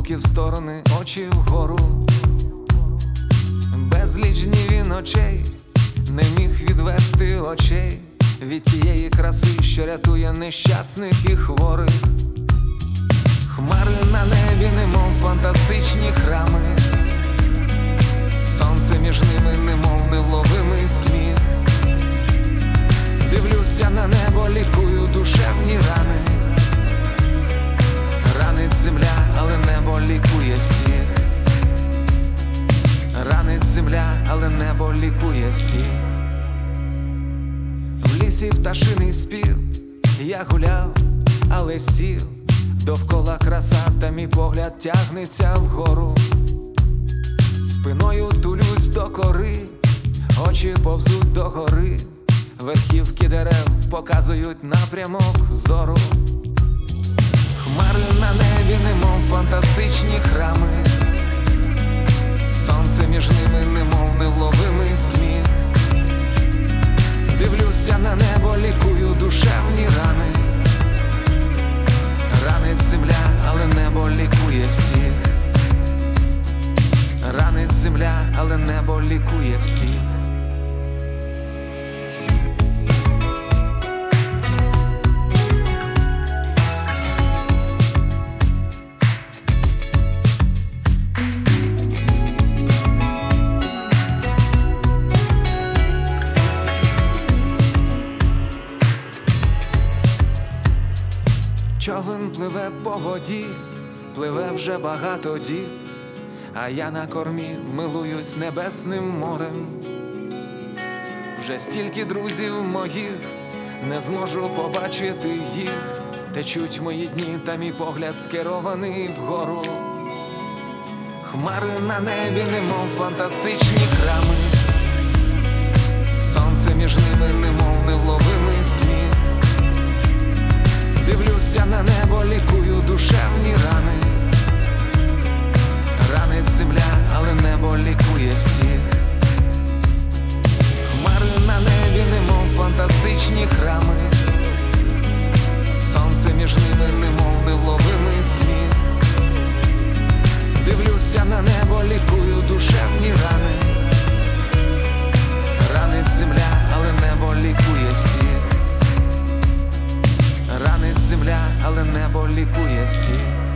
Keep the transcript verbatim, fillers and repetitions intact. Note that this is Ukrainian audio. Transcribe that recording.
руки в сторони, очі вгору. Безліч днів він очей не міг відвести очей від тієї краси, що рятує нещасних і хворих. Хмари на небі, немов фантастичні храми, сонце між ними, немов невловимий сміх. Дивлюся на небо, лікую душевні рани. Ранить земля, але небо лікує всіх. Ранить земля, але небо лікує всіх. В лісі пташиний спів, я гуляв, але сів. Довкола краса, та мій погляд тягнеться вгору. Спиною тулюсь до кори, очі повзуть до гори. Верхівки дерев показують напрямок зору. Хмари на небі, немов фантастичні храми, сонце між ними, немов невловимий сміх. Дивлюся на небо, лікую душевні рани. Ранить земля, але небо лікує всіх. Ранить земля, але небо лікує всіх. Човен пливе по воді, пливе вже багато діб, а я на кормі милуюсь небесним морем. Вже стільки друзів моїх, не зможу побачити їх. Течуть мої дні, та мій погляд скерований вгору. Хмари на небі, немов фантастичні храми, сонце між ними, немов невловимий сміх. Дивлюся на небо, лікую душевні рани. Ранить земля, але небо лікує всіх. Хмари на небі, немов фантастичні храми, сонце між ними, немов невловимий сміх. Дивлюся на небо, лікую душевні рани. Ранить земля, але небо лікує всіх. Ранить земля, але небо лікує всіх.